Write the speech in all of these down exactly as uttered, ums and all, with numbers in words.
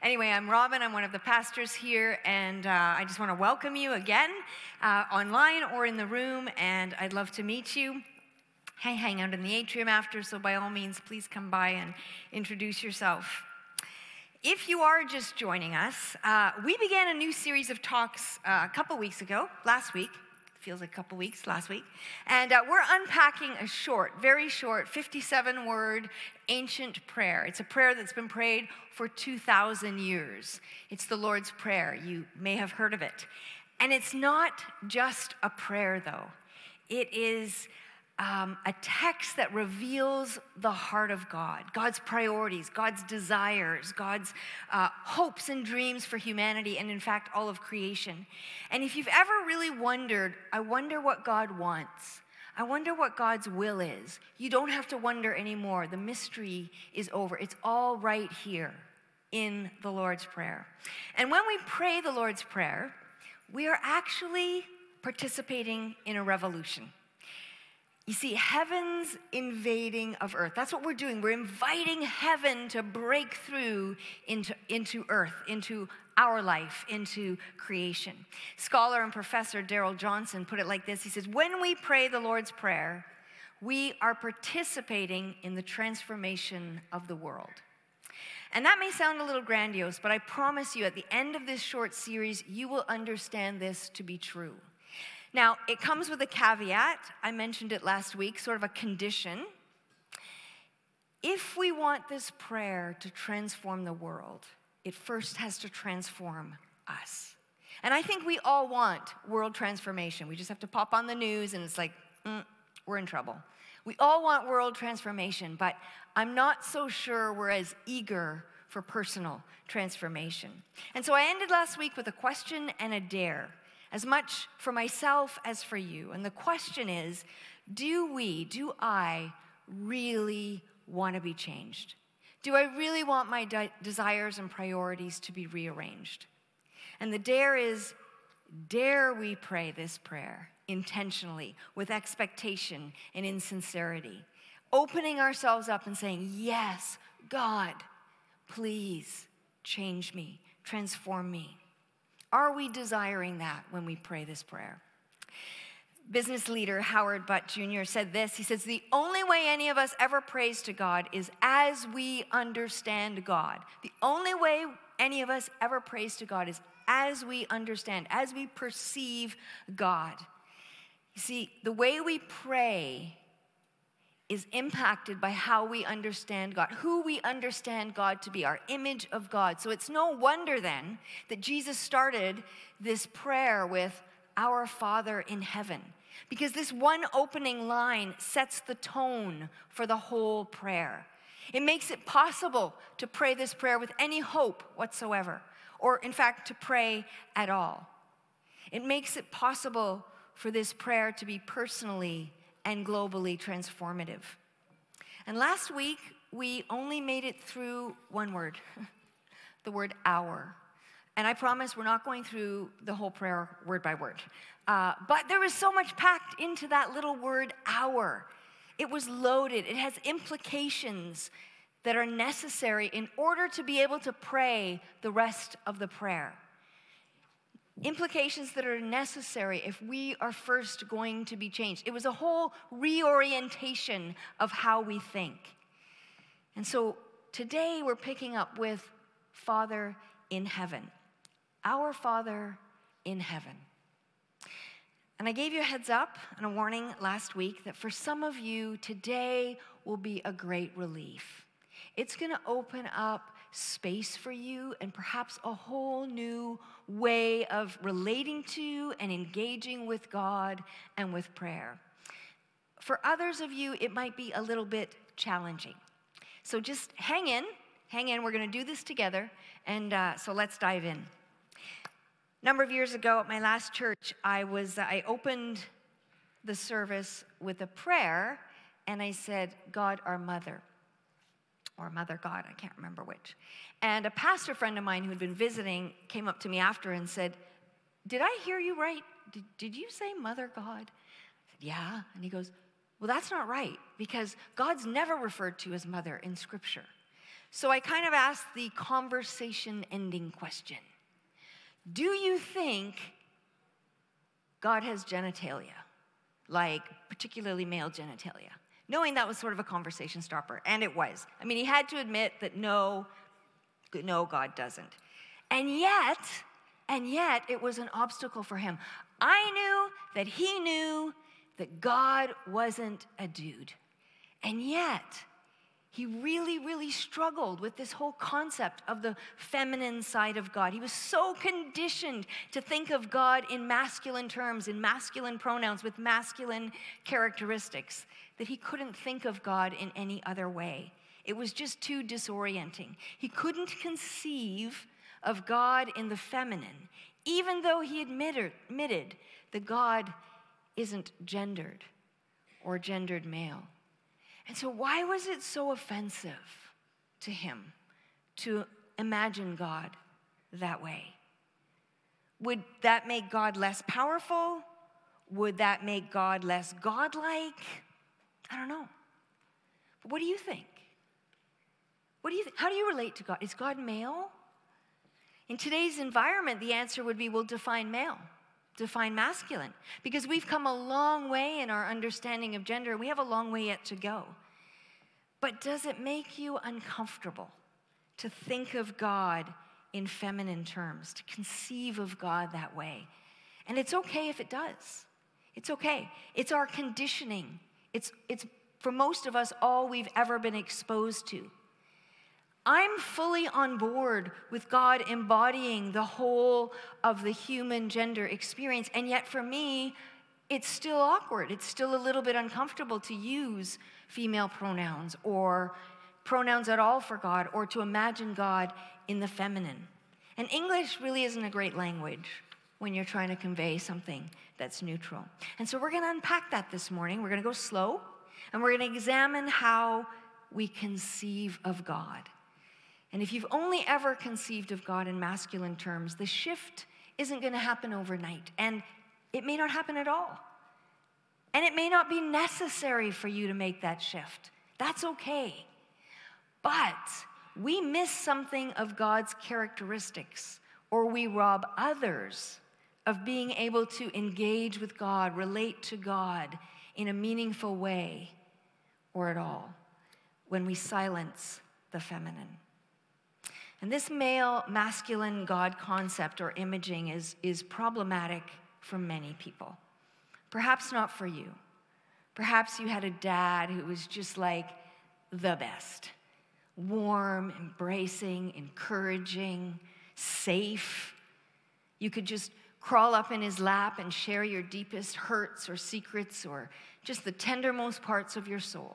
Anyway, I'm Robin. I'm one of the pastors here, and uh, I just want to welcome you again, uh, online or in the room, and I'd love to meet you. I hang out in the atrium after, so by all means, please come by and introduce yourself. If you are just joining us, uh, we began a new series of talks uh, a couple weeks ago, last week. Feels like a couple weeks, last week. And uh, we're unpacking a short, very short, fifty-seven word ancient prayer. It's a prayer that's been prayed for two thousand years. It's the Lord's Prayer. You may have heard of it. And it's not just a prayer, though. It is um, a text that reveals the heart of God, God's priorities, God's desires, God's uh, hopes and dreams for humanity, and in fact, all of creation. And if you've ever really wondered, I wonder what God wants, I wonder what God's will is, you don't have to wonder anymore. The mystery is over. It's all right here in the Lord's Prayer. And when we pray the Lord's Prayer, we are actually participating in a revolution. You see, heaven's invading of earth. That's what we're doing. We're inviting heaven to break through into, into earth, into our life, into creation. Scholar and professor Darrell Johnson put it like this. He says, when we pray the Lord's Prayer, we are participating in the transformation of the world. And that may sound a little grandiose, but I promise you at the end of this short series, you will understand this to be true. Now, it comes with a caveat. I mentioned it last week, sort of a condition. If we want this prayer to transform the world, it first has to transform us. And I think we all want world transformation. We just have to pop on the news and it's like, mm, we're in trouble. We all want world transformation, but I'm not so sure we're as eager for personal transformation. And so I ended last week with a question and a dare, as much for myself as for you. And the question is, do we, do I really want to be changed? Do I really want my de- desires and priorities to be rearranged? And the dare is, dare we pray this prayer intentionally, with expectation and in sincerity, opening ourselves up and saying, yes, God, please change me, transform me. Are we desiring that when we pray this prayer? Business leader Howard Butt Junior said this. He says, the only way any of us ever prays to God is as we understand God. The only way any of us ever prays to God is as we understand, as we perceive God. You see, the way we pray is impacted by how we understand God, who we understand God to be, our image of God. So it's no wonder then that Jesus started this prayer with our Father in heaven, because this one opening line sets the tone for the whole prayer. It makes it possible to pray this prayer with any hope whatsoever, or in fact, to pray at all. It makes it possible for this prayer to be personally and globally transformative. And last week, we only made it through one word, the word our. And I promise we're not going through the whole prayer word by word. Uh, but there was so much packed into that little word our. It was loaded. It has implications that are necessary in order to be able to pray the rest of the prayer. Implications that are necessary if we are first going to be changed. It was a whole reorientation of how we think. And so today we're picking up with Father in heaven. Our Father in heaven. And I gave you a heads up and a warning last week that for some of you, today will be a great relief. It's going to open up space for you and perhaps a whole new way of relating to and engaging with God and with prayer. For others of you, it might be a little bit challenging. So just hang in, hang in. We're going to do this together, and uh, so let's dive in. A number of years ago at my last church, I was I opened the service with a prayer, and I said, God, our mother. Or Mother God, I can't remember which. And a pastor friend of mine who had been visiting came up to me after and said, did I hear you right? Did, did you say Mother God? I said, yeah. And he goes, well, that's not right, because God's never referred to as mother in Scripture. So I kind of asked the conversation-ending question. Do you think God has genitalia, like particularly male genitalia? Knowing that was sort of a conversation stopper, and it was. I mean, he had to admit that no, no, God doesn't. And yet, and yet, it was an obstacle for him. I knew that he knew that God wasn't a dude. And yet, he really, really struggled with this whole concept of the feminine side of God. He was so conditioned to think of God in masculine terms, in masculine pronouns, with masculine characteristics, that he couldn't think of God in any other way. It was just too disorienting. He couldn't conceive of God in the feminine, even though he admitted, admitted that God isn't gendered or gendered male. And so why was it so offensive to him to imagine God that way? Would that make God less powerful? Would that make God less godlike? I don't know. But what do you think? What do you think? How do you relate to God? Is God male? In today's environment, the answer would be, well, define male, define masculine, because we've come a long way in our understanding of gender. We have a long way yet to go. But does it make you uncomfortable to think of God in feminine terms, to conceive of God that way? And it's okay if it does. It's okay. It's our conditioning. It's, it's for most of us, all we've ever been exposed to. I'm fully on board with God embodying the whole of the human gender experience, and yet for me, it's still awkward. It's still a little bit uncomfortable to use female pronouns or pronouns at all for God, or to imagine God in the feminine. And English really isn't a great language when you're trying to convey something that's neutral. And so we're going to unpack that this morning. We're going to go slow, and we're going to examine how we conceive of God. And if you've only ever conceived of God in masculine terms, the shift isn't going to happen overnight, and it may not happen at all. And it may not be necessary for you to make that shift. That's okay. But we miss something of God's characteristics, or we rob others of being able to engage with God, relate to God in a meaningful way, or at all, when we silence the feminine. And this male, masculine God concept or imaging is, is problematic for many people. Perhaps not for you. Perhaps you had a dad who was just like the best. Warm, embracing, encouraging, safe. You could just crawl up in his lap and share your deepest hurts or secrets or just the tendermost parts of your soul.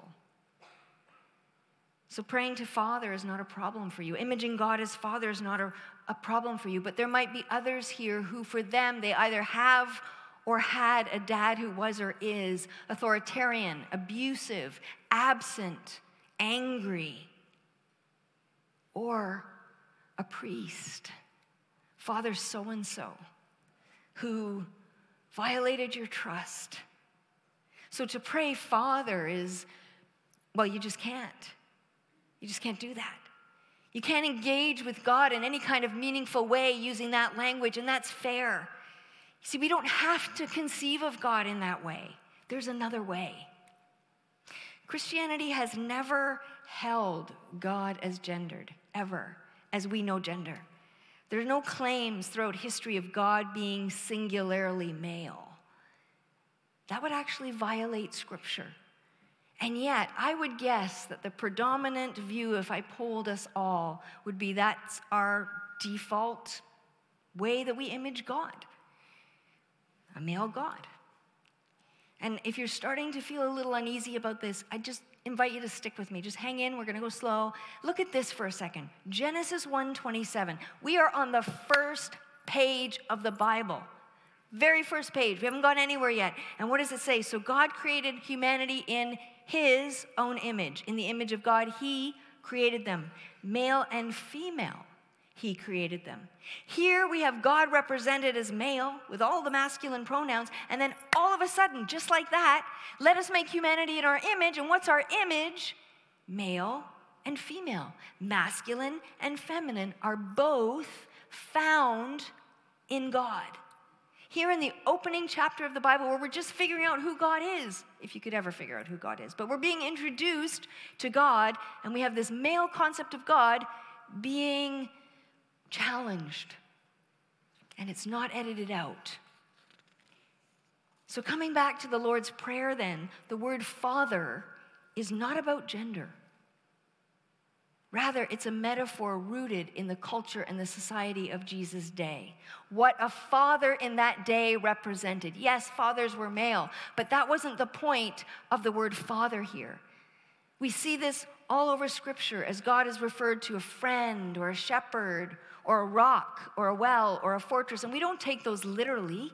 So praying to Father is not a problem for you. Imaging God as Father is not a, a problem for you. But there might be others here who, for them, they either have or had a dad who was or is authoritarian, abusive, absent, angry, or a priest, Father so-and-so, who violated your trust. So to pray Father is, well, you just can't. You just can't do that. You can't engage with God in any kind of meaningful way using that language, and that's fair. See, we don't have to conceive of God in that way. There's another way. Christianity has never held God as gendered, ever, as we know gender. There are no claims throughout history of God being singularly male. That would actually violate Scripture. And yet, I would guess that the predominant view, if I polled us all, would be that's our default way that we image God, a male God. And if you're starting to feel a little uneasy about this, I just invite you to stick with me. Just hang in. We're going to go slow. Look at this for a second. Genesis one twenty-seven. We are on the first page of the Bible. Very first page. We haven't gone anywhere yet. And what does it say? So God created humanity in His own image. In the image of God, He created them. Male and female, He created them. Here we have God represented as male with all the masculine pronouns. And then all of a sudden, just like that, let us make humanity in our image. And what's our image? Male and female. Masculine and feminine are both found in God. Here in the opening chapter of the Bible, where we're just figuring out who God is, if you could ever figure out who God is, but we're being introduced to God, and we have this male concept of God being challenged, and it's not edited out. So coming back to the Lord's Prayer then, the word father is not about gender. Rather, it's a metaphor rooted in the culture and the society of Jesus' day. What a father in that day represented. Yes, fathers were male, but that wasn't the point of the word father here. We see this all over Scripture as God is referred to a friend or a shepherd or a rock or a well or a fortress, and we don't take those literally.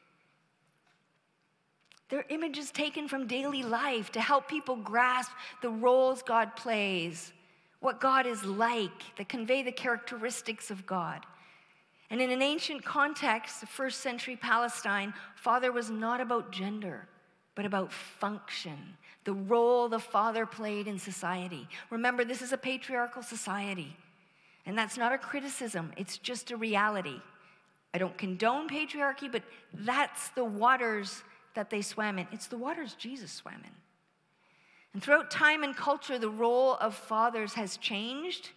They're images taken from daily life to help people grasp the roles God plays, what God is like, that convey the characteristics of God. And in an ancient context, the first century Palestine, father was not about gender, but about function, the role the father played in society. Remember, this is a patriarchal society, and that's not a criticism, it's just a reality. I don't condone patriarchy, but that's the waters that they swam in. It's the waters Jesus swam in. And throughout time and culture, the role of fathers has changed.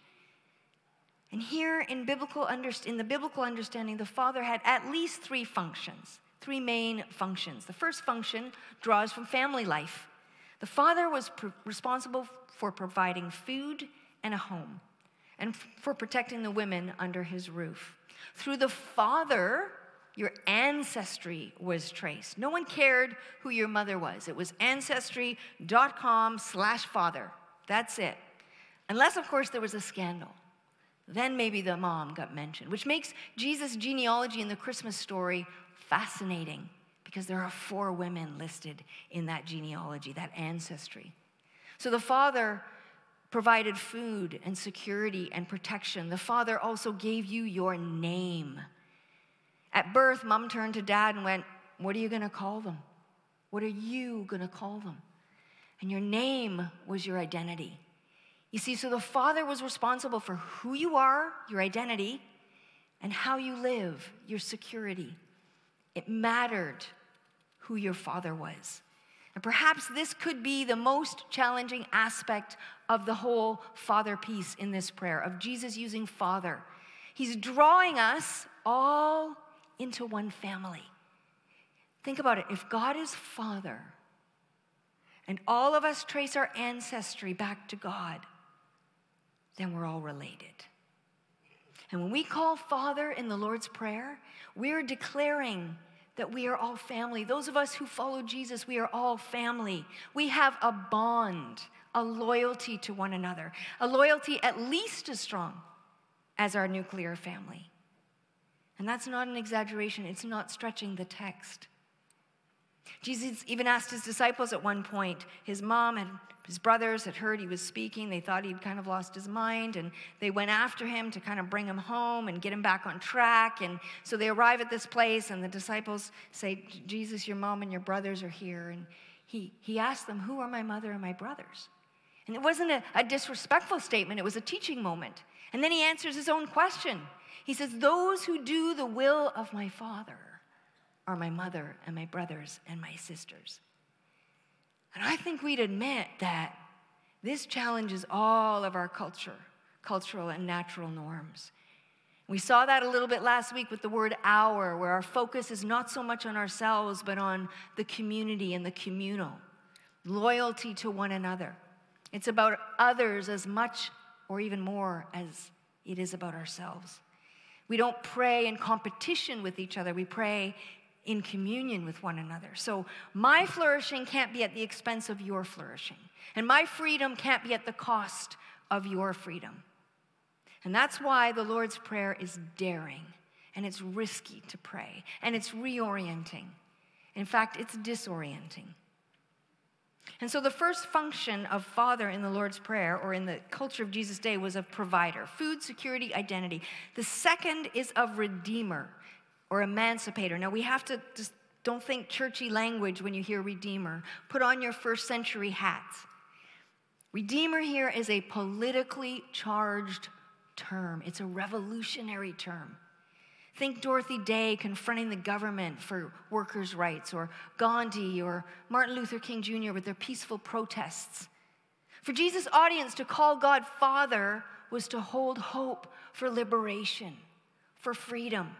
And here in biblical underst- in the biblical understanding, the father had at least three functions, three main functions. The first function draws from family life. The father was pr- responsible for providing food and a home, and f- for protecting the women under his roof. Through the father, your ancestry was traced. No one cared who your mother was. It was ancestry.com slash father. That's it. Unless, of course, there was a scandal. Then maybe the mom got mentioned, which makes Jesus' genealogy in the Christmas story fascinating, because there are four women listed in that genealogy, that ancestry. So the father provided food and security and protection. The father also gave you your name. At birth, mom turned to dad and went, "What are you going to call them? What are you going to call them?" And your name was your identity. You see, so the father was responsible for who you are, your identity, and how you live, your security. It mattered who your father was. And perhaps this could be the most challenging aspect of the whole father piece in this prayer, of Jesus using father. He's drawing us all into one family. Think about it. If God is father, and all of us trace our ancestry back to God, then we're all related. And when we call Father in the Lord's Prayer, we're declaring that we are all family. Those of us who follow Jesus, we are all family. We have a bond, a loyalty to one another, a loyalty at least as strong as our nuclear family. And that's not an exaggeration. It's not stretching the text. Jesus even asked his disciples at one point. His mom and his brothers had heard he was speaking. They thought he'd kind of lost his mind, and they went after him to kind of bring him home and get him back on track. And so they arrive at this place, and the disciples say, "Jesus, your mom and your brothers are here." And he, he asked them, "Who are my mother and my brothers?" And it wasn't a, a disrespectful statement. It was a teaching moment. And then he answers his own question. He says, "Those who do the will of my Father are my mother and my brothers and my sisters." And I think we'd admit that this challenges all of our culture, cultural and natural norms. We saw that a little bit last week with the word our, where our focus is not so much on ourselves, but on the community and the communal, loyalty to one another. It's about others as much or even more as it is about ourselves. We don't pray in competition with each other. We pray in communion with one another. So my flourishing can't be at the expense of your flourishing. And my freedom can't be at the cost of your freedom. And that's why the Lord's Prayer is daring, and it's risky to pray, and it's reorienting. In fact, it's disorienting. And so the first function of father in the Lord's Prayer, or in the culture of Jesus' day, was of provider, food, security, identity. The second is of redeemer, or emancipator. Now, we have to just don't think churchy language when you hear redeemer. Put on your first century hats. Redeemer here is a politically charged term. It's a revolutionary term. Think Dorothy Day confronting the government for workers' rights, or Gandhi or Martin Luther King Junior with their peaceful protests. For Jesus' audience, to call God Father was to hold hope for liberation, for freedom.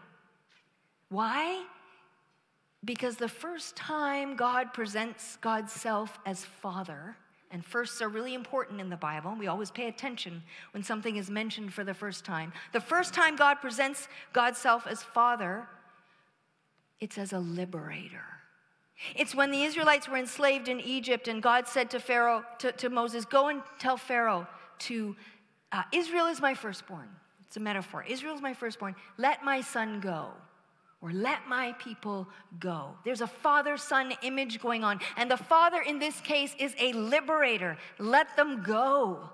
Why? Because the first time God presents God's self as Father, and firsts are really important in the Bible. We always pay attention when something is mentioned for the first time. The first time God presents God's self as Father, it's as a liberator. It's when the Israelites were enslaved in Egypt, and God said to Pharaoh, to, to Moses, go and tell Pharaoh to, uh, Israel is my firstborn. It's a metaphor. Israel is my firstborn. Let my son go. Or let my people go. There's a father-son image going on. And the father in this case is a liberator. Let them go.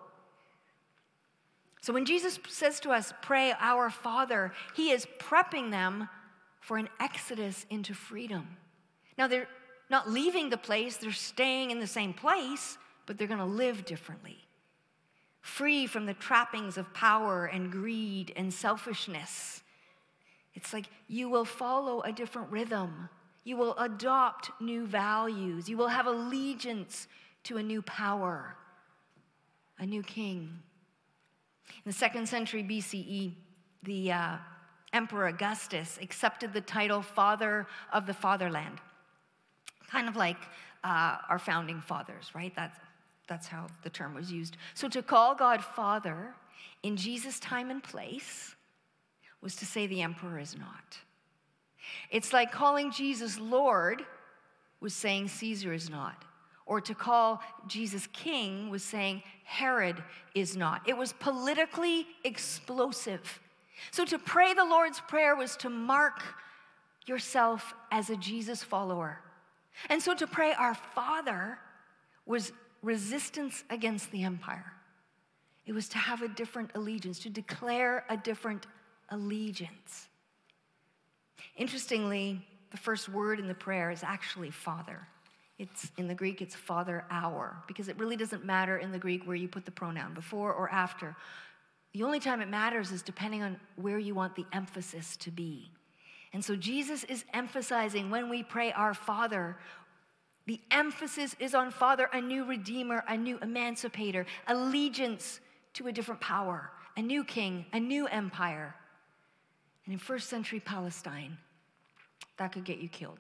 So when Jesus says to us, pray our Father, he is prepping them for an exodus into freedom. Now they're not leaving the place, they're staying in the same place, but they're gonna live differently. Free from the trappings of power and greed and selfishness. It's like you will follow a different rhythm. You will adopt new values. You will have allegiance to a new power, a new king. In the second century B C E, the uh, Emperor Augustus accepted the title Father of the Fatherland. Kind of like uh, our founding fathers, right? That's, that's how the term was used. So to call God Father in Jesus' time and place was to say the emperor is not. It's like calling Jesus Lord was saying Caesar is not. Or to call Jesus king was saying Herod is not. It was politically explosive. So to pray the Lord's Prayer was to mark yourself as a Jesus follower. And so to pray our Father was resistance against the empire. It was to have a different allegiance, to declare a different allegiance. Interestingly, the first word in the prayer is actually Father. It's in the Greek, it's Father our, because it really doesn't matter in the Greek where you put the pronoun, before or after. The only time it matters is depending on where you want the emphasis to be. And so Jesus is emphasizing when we pray our Father, the emphasis is on Father, a new Redeemer, a new Emancipator, allegiance to a different power, a new king, a new empire. And in first century Palestine, that could get you killed.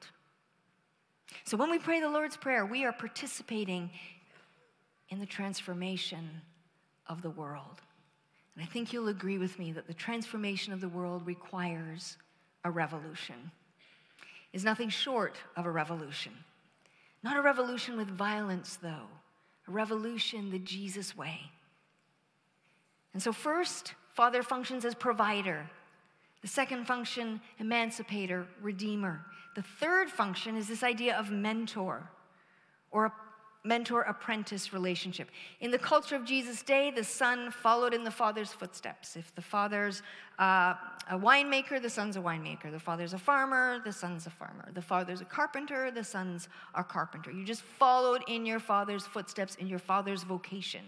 So when we pray the Lord's Prayer, we are participating in the transformation of the world. And I think you'll agree with me that the transformation of the world requires a revolution. It's nothing short of a revolution. Not a revolution with violence, though. A revolution the Jesus way. And so first, Father functions as provider. The second function, emancipator, redeemer. The third function is this idea of mentor, or a mentor-apprentice relationship. In the culture of Jesus' day, the son followed in the father's footsteps. If the father's uh, a winemaker, the son's a winemaker. The father's a farmer, the son's a farmer. The father's a carpenter, the sons are carpenter. You just followed in your father's footsteps, in your father's vocation.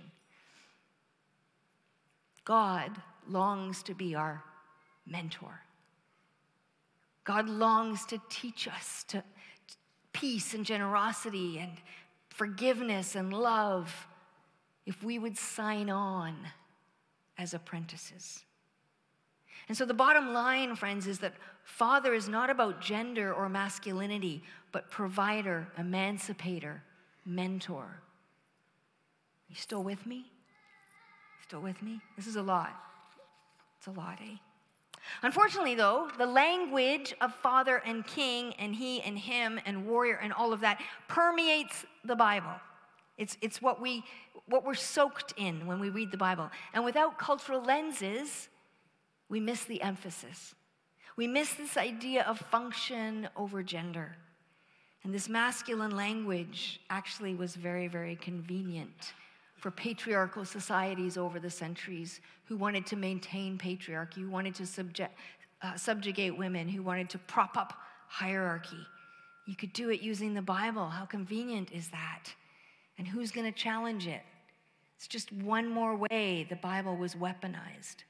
God longs to be our mentor. God longs to teach us to peace and generosity and forgiveness and love if we would sign on as apprentices. And so the bottom line, friends, is that Father is not about gender or masculinity, but provider, emancipator, mentor. You still with me? Still with me? This is a lot. It's a lot, eh? Unfortunately, though, the language of father and king and he and him and warrior and all of that permeates the Bible. It's, it's what, we, what we're soaked in when we read the Bible. And without cultural lenses, we miss the emphasis. We miss this idea of function over gender. And this masculine language actually was very, very convenient for patriarchal societies over the centuries who wanted to maintain patriarchy, who wanted to subject, uh, subjugate women, who wanted to prop up hierarchy. You could do it using the Bible. How convenient is that? And who's going to challenge it? It's just one more way the Bible was weaponized.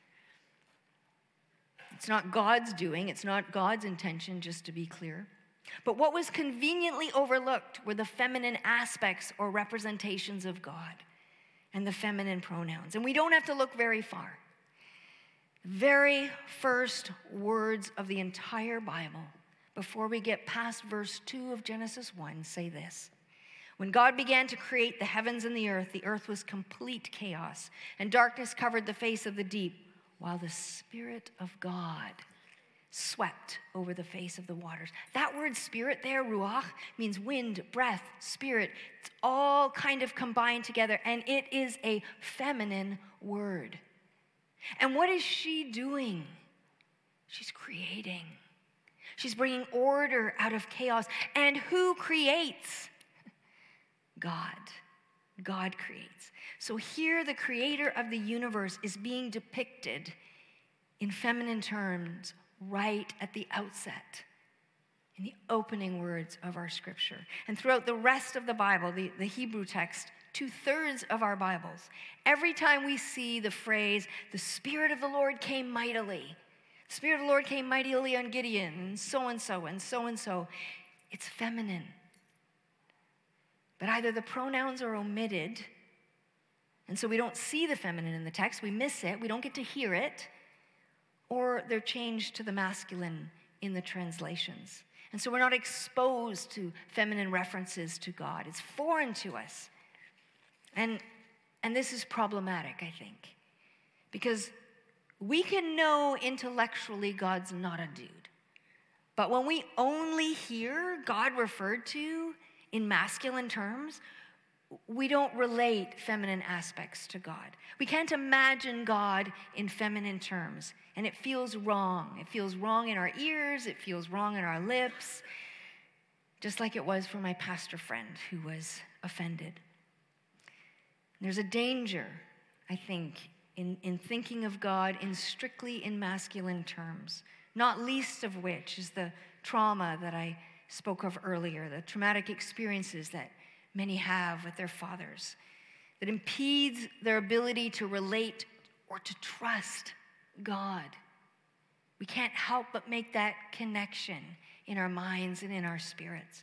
It's not God's doing, it's not God's intention, just to be clear. But what was conveniently overlooked were the feminine aspects or representations of God and the feminine pronouns. And we don't have to look very far. The very first words of the entire Bible, before we get past verse two of Genesis one, say this: when God began to create the heavens and the earth, the earth was complete chaos, and darkness covered the face of the deep, while the Spirit of God swept over the face of the waters. That word spirit there, ruach, means wind, breath, spirit. It's all kind of combined together, and it is a feminine word. And what is she doing? She's creating. She's bringing order out of chaos. And who creates? God. God creates. So here the creator of the universe is being depicted in feminine terms right at the outset, in the opening words of our scripture. And throughout the rest of the Bible, the, the Hebrew text, two-thirds of our Bibles, every time we see the phrase, the Spirit of the Lord came mightily, the Spirit of the Lord came mightily on Gideon, and so-and-so, and so-and-so, it's feminine. But either the pronouns are omitted, and so we don't see the feminine in the text, we miss it, we don't get to hear it, or they're changed to the masculine in the translations. And so we're not exposed to feminine references to God. It's foreign to us. And, and this is problematic, I think, because we can know intellectually God's not a dude. But when we only hear God referred to in masculine terms, we don't relate feminine aspects to God. We can't imagine God in feminine terms, and it feels wrong. It feels wrong in our ears, it feels wrong in our lips, just like it was for my pastor friend who was offended. There's a danger, I think, in, in thinking of God in strictly in masculine terms, not least of which is the trauma that I spoke of earlier, the traumatic experiences that many have with their fathers, that impedes their ability to relate or to trust God. We can't help but make that connection in our minds and in our spirits.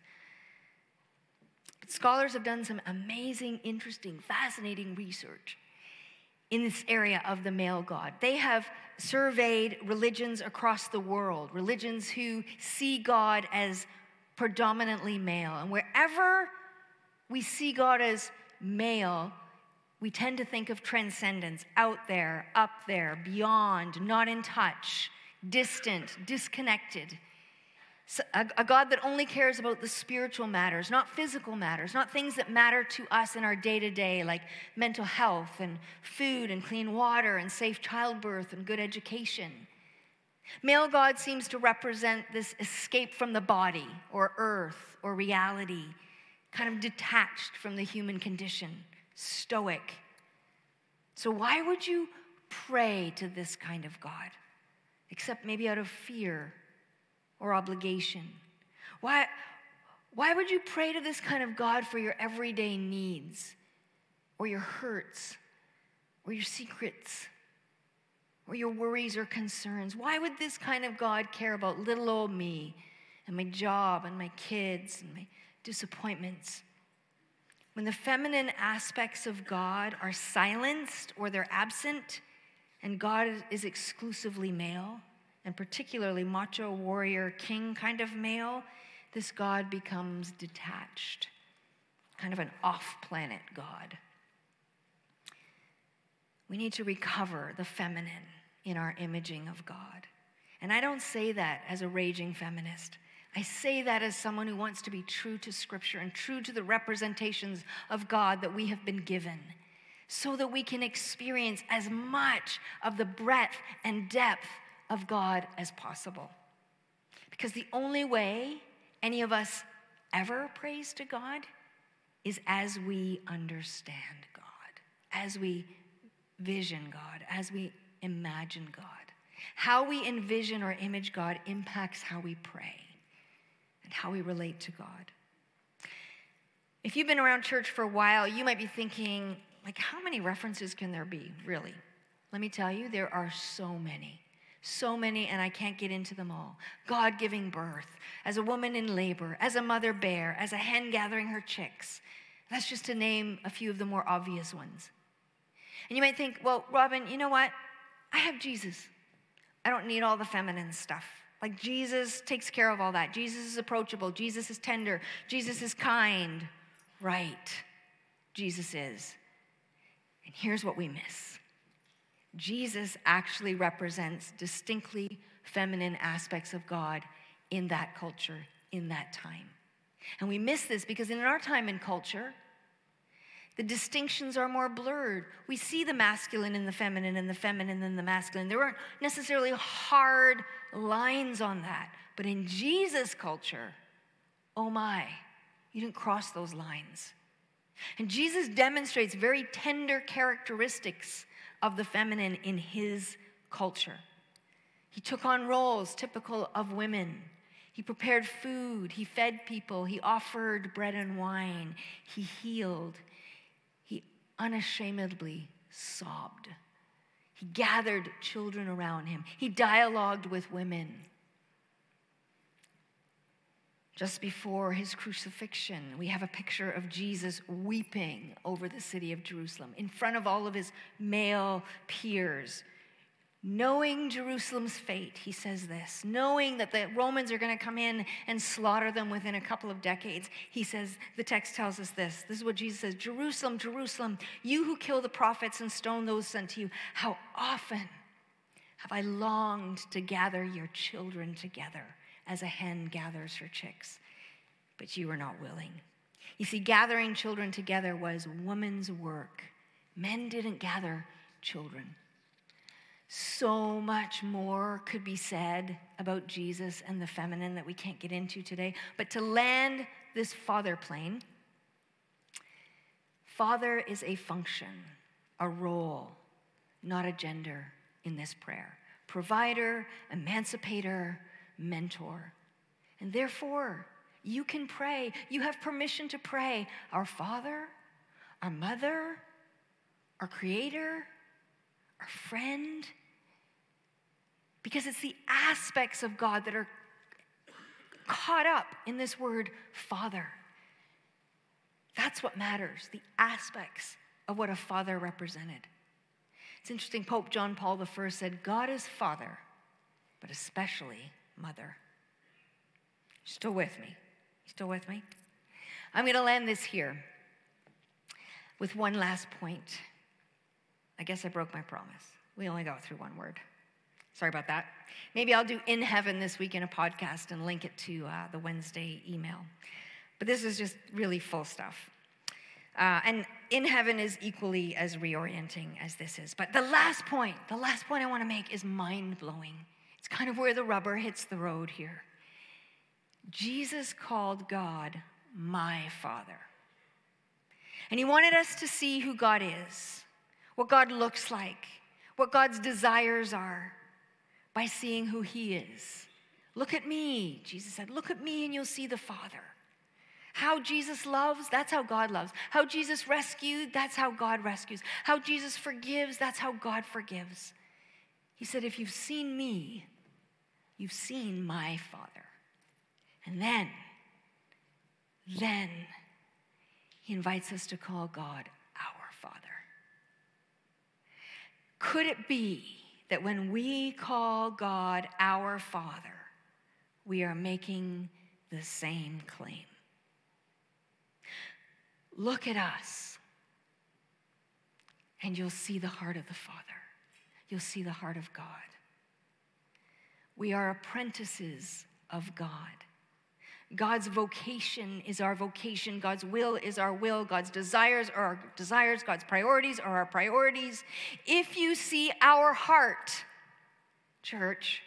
But scholars have done some amazing, interesting, fascinating research in this area of the male God. They have surveyed religions across the world, religions who see God as predominantly male. And wherever we see God as male, we tend to think of transcendence, out there, up there, beyond, not in touch, distant, disconnected. So a, a God that only cares about the spiritual matters, not physical matters, not things that matter to us in our day-to-day, like mental health and food and clean water and safe childbirth and good education. Male God seems to represent this escape from the body or earth or reality, kind of detached from the human condition, stoic. So why would you pray to this kind of God? Except maybe out of fear or obligation. Why, why would you pray to this kind of God for your everyday needs or your hurts or your secrets or your worries or concerns? Why would this kind of God care about little old me and my job and my kids and my disappointments? When the feminine aspects of God are silenced or they're absent, and God is exclusively male, and particularly macho warrior king kind of male, this God becomes detached, kind of an off-planet God. We need to recover the feminine in our imaging of God. And I don't say that as a raging feminist. I say that as someone who wants to be true to Scripture and true to the representations of God that we have been given, so that we can experience as much of the breadth and depth of God as possible. Because the only way any of us ever prays to God is as we understand God, as we vision God, as we imagine God. How we envision or image God impacts how we pray and how we relate to God. If you've been around church for a while, you might be thinking, like, how many references can there be, really? Let me tell you, there are so many. So many, and I can't get into them all. God giving birth, as a woman in labor, as a mother bear, as a hen gathering her chicks. That's just to name a few of the more obvious ones. And you might think, well, Robin, you know what? I have Jesus. I don't need all the feminine stuff. Like, Jesus takes care of all that. Jesus is approachable. Jesus is tender. Jesus is kind. Right. Jesus is. And here's what we miss. Jesus actually represents distinctly feminine aspects of God in that culture, in that time. And we miss this because in our time and culture, the distinctions are more blurred. We see the masculine and the feminine and the feminine and the masculine. There aren't necessarily hard lines on that. But in Jesus' culture, oh my, you didn't cross those lines. And Jesus demonstrates very tender characteristics of the feminine in his culture. He took on roles typical of women. He prepared food. He fed people. He offered bread and wine. He healed. He unashamedly sobbed. He gathered children around him. He dialogued with women. Just before his crucifixion, we have a picture of Jesus weeping over the city of Jerusalem in front of all of his male peers. Knowing Jerusalem's fate, he says this, knowing that the Romans are going to come in and slaughter them within a couple of decades, he says, the text tells us this. This is what Jesus says, Jerusalem, Jerusalem, you who kill the prophets and stone those sent to you, how often have I longed to gather your children together as a hen gathers her chicks, but you were not willing. You see, gathering children together was woman's work. Men didn't gather children. So much more could be said about Jesus and the feminine that we can't get into today. But to land this father plane, father is a function, a role, not a gender in this prayer. Provider, emancipator, mentor. And therefore, you can pray. You have permission to pray. Our Father, our Mother, our Creator, our friend. Because it's the aspects of God that are caught up in this word Father. That's what matters, the aspects of what a father represented. It's interesting, Pope John Paul the First said, God is Father, but especially Mother. Still with me? Still with me? I'm going to land this here with one last point. I guess I broke my promise. We only got through one word. Sorry about that. Maybe I'll do In Heaven this week in a podcast and link it to uh, the Wednesday email. But this is just really full stuff. Uh, and In Heaven is equally as reorienting as this is. But the last point, the last point I want to make is mind-blowing. It's kind of where the rubber hits the road here. Jesus called God my Father. And he wanted us to see who God is, what God looks like, what God's desires are, by seeing who he is. Look at me, Jesus said. Look at me and you'll see the Father. How Jesus loves, that's how God loves. How Jesus rescued, that's how God rescues. How Jesus forgives, that's how God forgives. He said, if you've seen me, you've seen my Father. And then, then he invites us to call God our Father. Could it be that when we call God our Father, we are making the same claim? Look at us, and you'll see the heart of the Father. You'll see the heart of God. We are apprentices of God. God's vocation is our vocation. God's will is our will. God's desires are our desires. God's priorities are our priorities. If you see our heart, church,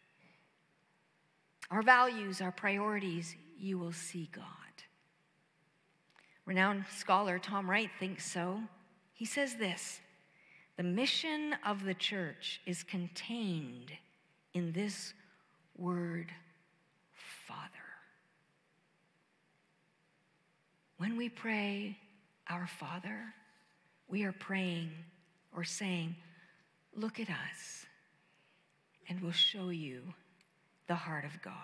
our values, our priorities, you will see God. Renowned scholar Tom Wright thinks so. He says this, the mission of the church is contained in this word, Father. When we pray, our Father, we are praying or saying, look at us, and we'll show you the heart of God.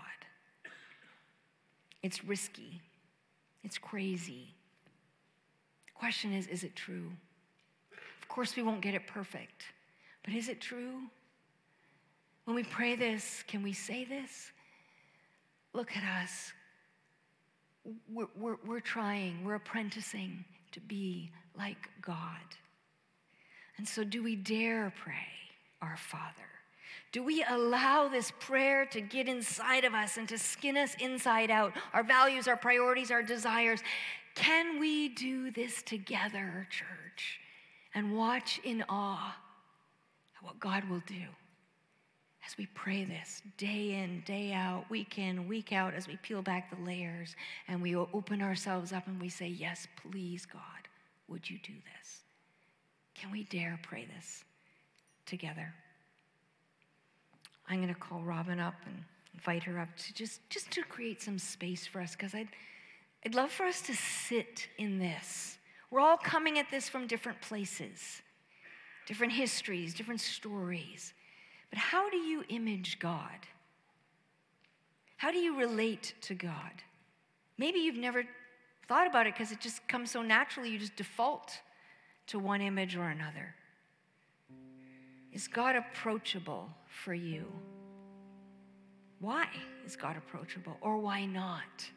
It's risky. It's crazy. The question is, is it true? Of course, we won't get it perfect, but is it true? When we pray this, can we say this? Look at us. We're, we're, we're trying, we're apprenticing to be like God. And so do we dare pray, our Father? Do we allow this prayer to get inside of us and to skin us inside out? Our values, our priorities, our desires. Can we do this together, church? And watch in awe at what God will do as we pray this day in, day out, week in, week out, as we peel back the layers and we open ourselves up and we say, yes, please, God, would you do this? Can we dare pray this together? I'm going to call Robin up and invite her up to just, just to create some space for us, because I'd, I'd love for us to sit in this. We're all coming at this from different places, different histories, different stories. But how do you image God? How do you relate to God? Maybe you've never thought about it because it just comes so naturally, you just default to one image or another. Is God approachable for you? Why is God approachable, or why not?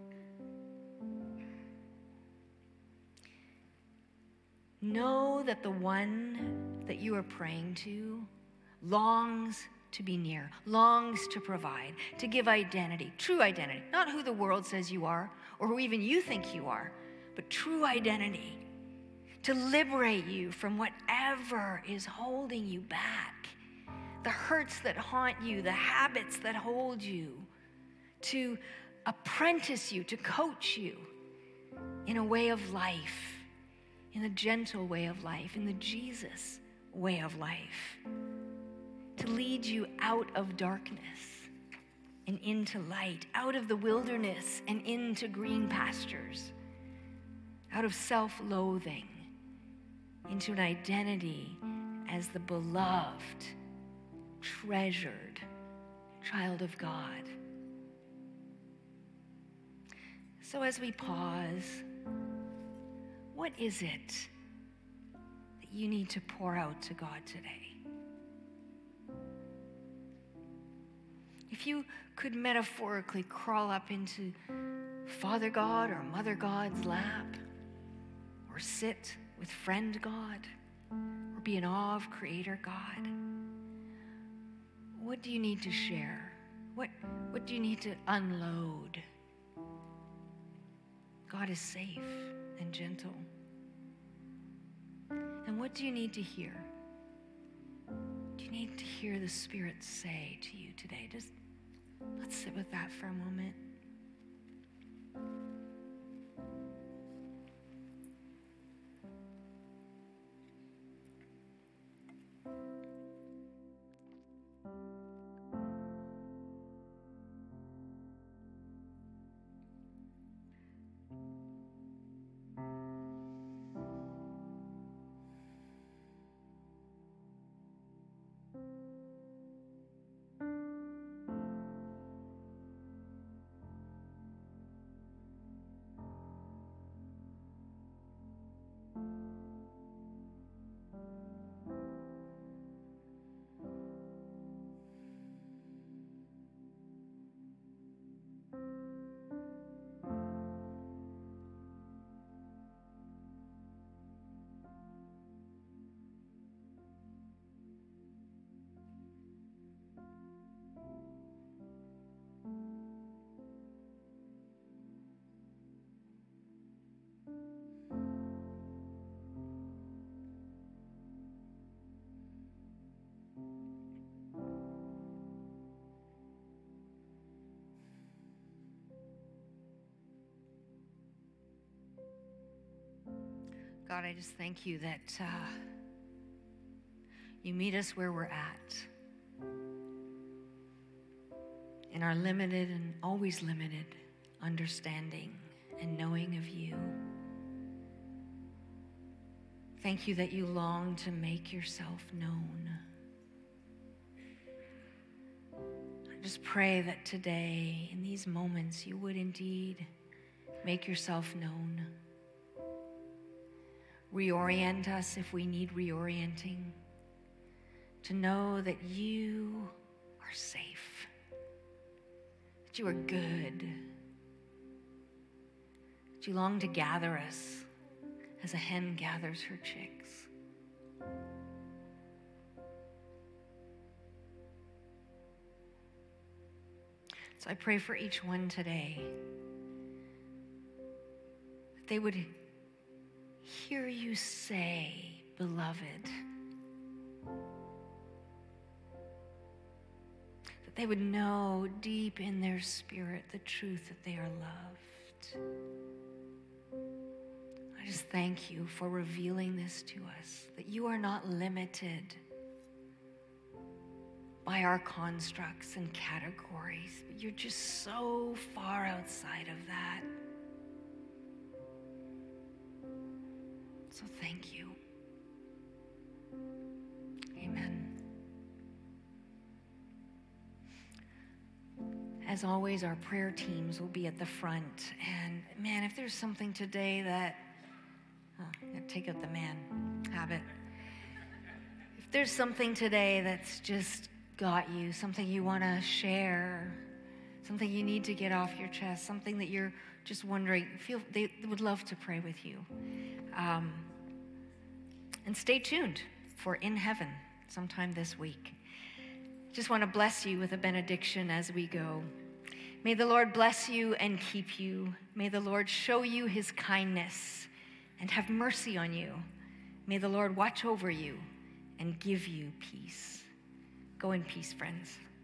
Know that the one that you are praying to longs to be near, longs to provide, to give identity, true identity, not who the world says you are or who even you think you are, but true identity, to liberate you from whatever is holding you back, the hurts that haunt you, the habits that hold you, to apprentice you, to coach you in a way of life, in a gentle way of life, in the Jesus way of life, to lead you out of darkness and into light, out of the wilderness and into green pastures, out of self-loathing into an identity as the beloved, treasured child of God. So as we pause, what is it that you need to pour out to God today? If you could metaphorically crawl up into Father God or Mother God's lap, or sit with Friend God, or be in awe of Creator God, what do you need to share? What, what do you need to unload? God is safe and gentle. And what do you need to hear? Do you need to hear the Spirit say to you today? Just let's sit with that for a moment. God, I just thank you that uh, you meet us where we're at, in our limited and always limited understanding and knowing of you. Thank you that you long to make yourself known. I just pray that today, in these moments, you would indeed make yourself known. Reorient us if we need reorienting. To know that you are safe, that you are good, that you long to gather us as a hen gathers her chicks. So I pray for each one today that they would hear you say, beloved. That they would know deep in their spirit the truth that they are loved. I just thank you for revealing this to us, that you are not limited by our constructs and categories, but you're just so far outside of that. So thank you. Amen. As always, our prayer teams will be at the front. And man, if there's something today that, oh, I'm gonna take out the man habit. If there's something today that's just got you, something you want to share, something you need to get off your chest, something that you're just wondering, feel they would love to pray with you. Um, and stay tuned for In Heaven sometime this week. Just want to bless you with a benediction as we go. May the Lord bless you and keep you. May the Lord show you his kindness and have mercy on you. May the Lord watch over you and give you peace. Go in peace, friends.